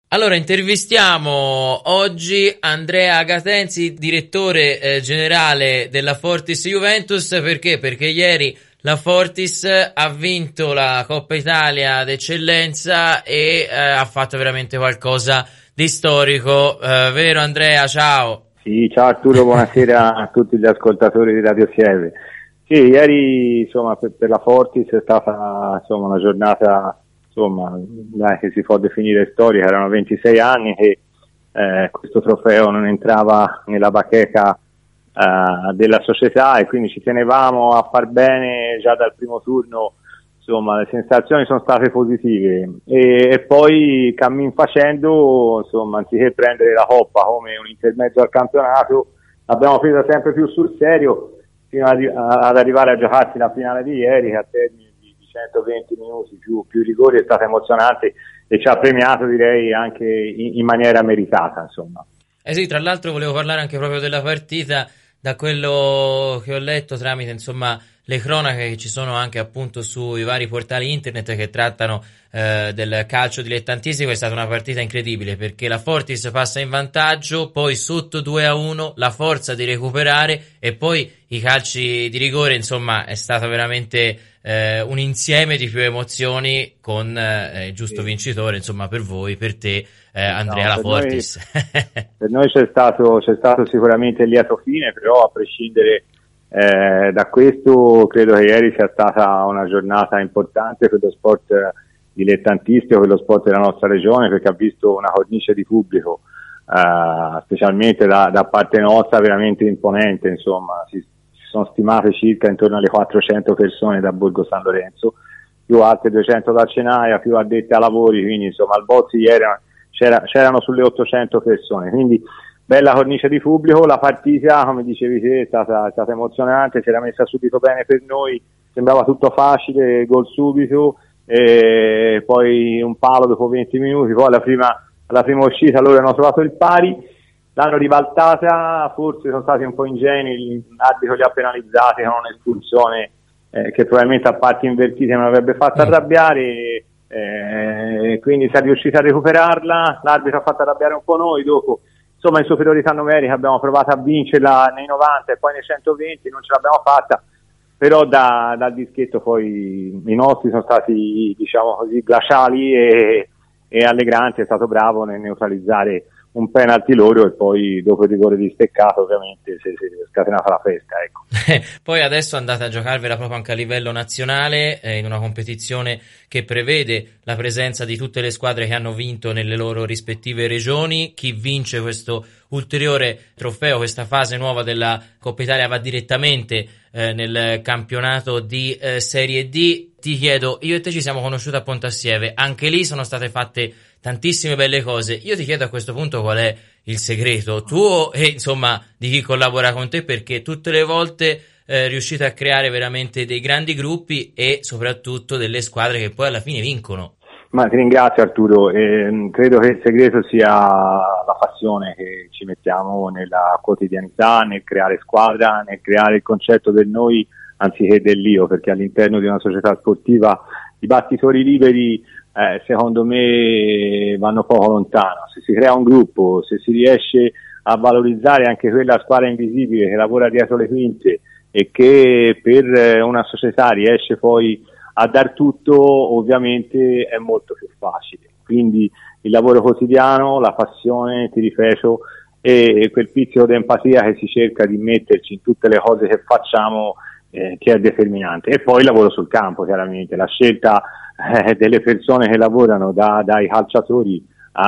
Allora, intervistiamo oggi Andrea Gatenzi, direttore generale della Fortis Juventus. Perché? Perché ieri la Fortis ha vinto la Coppa Italia d'Eccellenza e ha fatto veramente qualcosa di storico. Vero Andrea? Ciao! Sì, ciao Arturo, buonasera a tutti gli ascoltatori di Radio Sieve. Sì, ieri insomma per la Fortis è stata insomma una giornata che si può definire storica. Erano 26 anni che questo trofeo non entrava nella bacheca della società, e quindi ci tenevamo a far bene già dal primo turno. Insomma, le sensazioni sono state positive e poi cammin facendo, insomma, anziché prendere la Coppa come un intermezzo al campionato, l'abbiamo presa sempre più sul serio fino ad arrivare a giocarsi la finale di ieri, che a termine di 120 minuti più rigori è stata emozionante e ci ha premiato, direi, anche in maniera meritata, insomma. Sì, tra l'altro volevo parlare anche proprio della partita. Da quello che ho letto tramite, insomma, le cronache che ci sono anche appunto sui vari portali internet che trattano del calcio dilettantistico, è stata una partita incredibile, perché la Fortis passa in vantaggio, poi sotto 2-1, la forza di recuperare e poi i calci di rigore. Insomma, è stato veramente un insieme di più emozioni con il giusto vincitore, insomma, per voi, per te, Andrea, la Fortis. Per noi c'è stato sicuramente il lieto fine, però a prescindere da questo, credo che ieri sia stata una giornata importante per lo sport dilettantistico, per lo sport della nostra regione, perché ha visto una cornice di pubblico, specialmente da parte nostra, veramente imponente. Insomma, si sono stimate circa intorno alle 400 persone da Borgo San Lorenzo, più altre 200 da Cenaia, più addette ai lavori, quindi insomma al Bozzi ieri c'erano sulle 800 persone, quindi bella cornice di pubblico. La partita, come dicevi te, è stata emozionante, si era messa subito bene per noi, sembrava tutto facile, gol subito, e poi un palo dopo 20 minuti, poi alla prima uscita loro hanno trovato il pari, l'hanno ribaltata, forse sono stati un po' ingenui, l'arbitro li ha penalizzati con un'espulsione che probabilmente a parti invertite non avrebbe fatto arrabbiare, quindi si è riusciti a recuperarla, l'arbitro ha fatto arrabbiare un po' noi, dopo insomma in superiorità numerica abbiamo provato a vincerla nei 90 e poi nei 120 non ce l'abbiamo fatta, però dal dischetto poi i nostri sono stati, diciamo così, glaciali e Allegranti è stato bravo nel neutralizzare un penalty loro, e poi dopo il rigore di Steccato ovviamente si è scatenata la festa, ecco. Poi adesso andate a giocarvela proprio anche a livello nazionale, in una competizione che prevede la presenza di tutte le squadre che hanno vinto nelle loro rispettive regioni. Chi vince questo ulteriore trofeo, questa fase nuova della Coppa Italia, va direttamente nel campionato di Serie D. Ti chiedo, io e te ci siamo conosciuti a Pontassieve, anche lì sono state fatte tantissime belle cose. Io ti chiedo a questo punto qual è il segreto tuo e insomma di chi collabora con te, perché tutte le volte riuscite a creare veramente dei grandi gruppi e soprattutto delle squadre che poi alla fine vincono. Ma ti ringrazio Arturo, credo che il segreto sia la passione che ci mettiamo nella quotidianità, nel creare squadra, nel creare il concetto del noi anziché dell'io, perché all'interno di una società sportiva i battitori liberi secondo me vanno poco lontano. Se si crea un gruppo, se si riesce a valorizzare anche quella squadra invisibile che lavora dietro le quinte e che per una società riesce poi a dar tutto, ovviamente è molto più facile. Quindi il lavoro quotidiano, la passione, ti ripeto, e quel pizzico di empatia che si cerca di metterci in tutte le cose che facciamo, che è determinante. E poi il lavoro sul campo, chiaramente, la scelta delle persone che lavorano, dai calciatori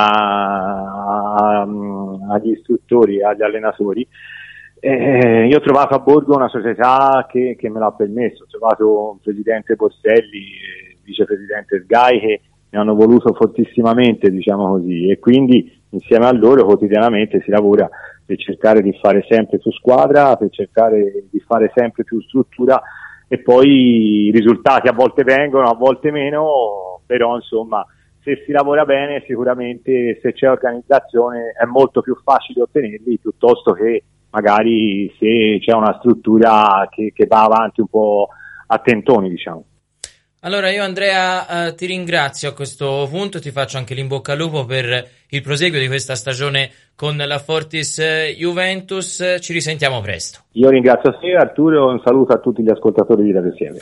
agli istruttori, agli allenatori. Io ho trovato a Borgo una società che me l'ha permesso. Ho trovato un presidente Bosselli, vicepresidente Sgai, che mi hanno voluto fortissimamente, diciamo così, e quindi insieme a loro quotidianamente si lavora per cercare di fare sempre più squadra, per cercare di fare sempre più struttura, e poi i risultati a volte vengono, a volte meno, però insomma se si lavora bene sicuramente, se c'è organizzazione, è molto più facile ottenerli piuttosto che magari se c'è una struttura che va avanti un po' a tentoni, diciamo. Allora io Andrea ti ringrazio a questo punto, ti faccio anche l'in bocca al lupo per il proseguio di questa stagione con la Fortis Juventus, ci risentiamo presto. Io ringrazio te Arturo e un saluto a tutti gli ascoltatori di Radio Sieme.